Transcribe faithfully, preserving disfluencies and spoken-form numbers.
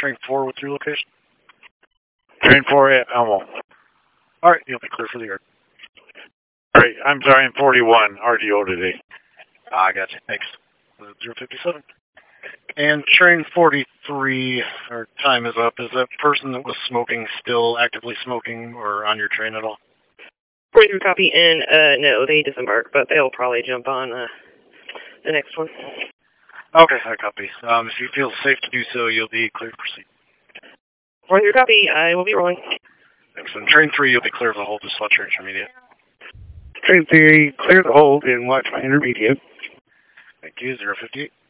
train four, what's your location? Train four at Elmo. Alright, you'll be clear for the yard. Alright, I'm sorry, I'm forty-one, R D O today. Ah, I got you. Thanks. zero fifty-seven. And train forty-three, our time is up. Is that person that was smoking still actively smoking or on your train at all? forty-three copy, and uh, no, they disembark, but they'll probably jump on uh, the next one. Okay, I copy. Um, if you feel safe to do so, you'll be clear to proceed. forty-three copy, I will be rolling. Excellent. Train three, you'll be clear of the hold. Just watch your intermediate. Train three, clear the hold and watch my intermediate. Thank you. zero fifty-eight.